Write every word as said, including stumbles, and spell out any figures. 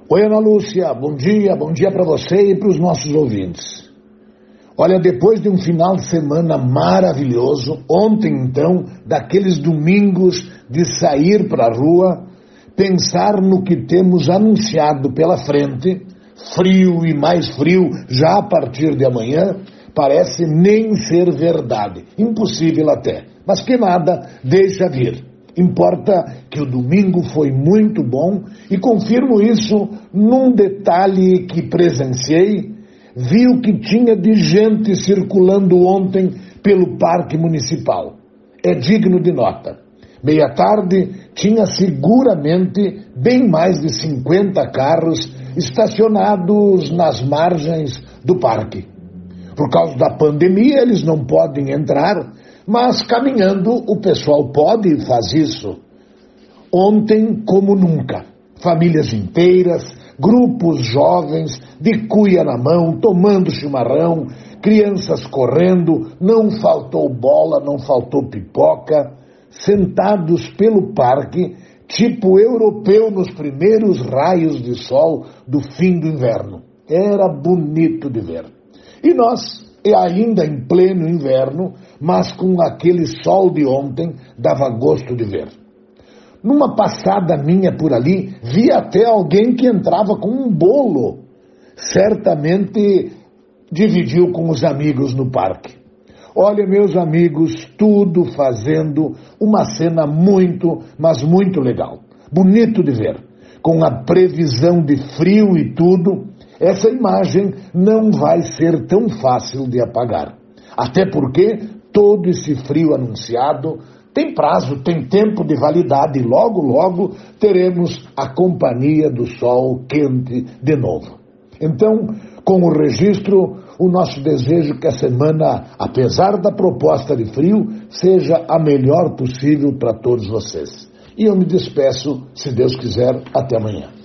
Oi, Ana Lúcia, bom dia, bom dia para você e para os nossos ouvintes. Olha, depois de um final de semana maravilhoso, ontem então, daqueles domingos de sair para a rua, pensar no que temos anunciado pela frente, frio e mais frio já a partir de amanhã, parece nem ser verdade, impossível até, mas que nada, deixa vir. Importa que o domingo foi muito bom e confirmo isso num detalhe que presenciei. Vi o que tinha de gente circulando ontem pelo Parque Municipal. É digno de nota. Meia-tarde tinha seguramente bem mais de cinquenta carros estacionados nas margens do parque. Por causa da pandemia eles não podem entrar, mas caminhando o pessoal pode e faz isso. Ontem, como nunca, famílias inteiras, grupos jovens, de cuia na mão, tomando chimarrão, crianças correndo, não faltou bola, não faltou pipoca, sentados pelo parque, tipo europeu nos primeiros raios de sol do fim do inverno. Era bonito de ver. E nós, e ainda em pleno inverno, mas com aquele sol de ontem, dava gosto de ver. Numa passada minha por ali, vi até alguém que entrava com um bolo. Certamente dividiu com os amigos no parque. Olha, meus amigos, tudo fazendo uma cena muito, mas muito legal. Bonito de ver. Com a previsão de frio e tudo, essa imagem não vai ser tão fácil de apagar. Até porque todo esse frio anunciado tem prazo, tem tempo de validade e logo, logo teremos a companhia do sol quente de novo. Então, com o registro, o nosso desejo que a semana, apesar da proposta de frio, seja a melhor possível para todos vocês. E eu me despeço, se Deus quiser, até amanhã.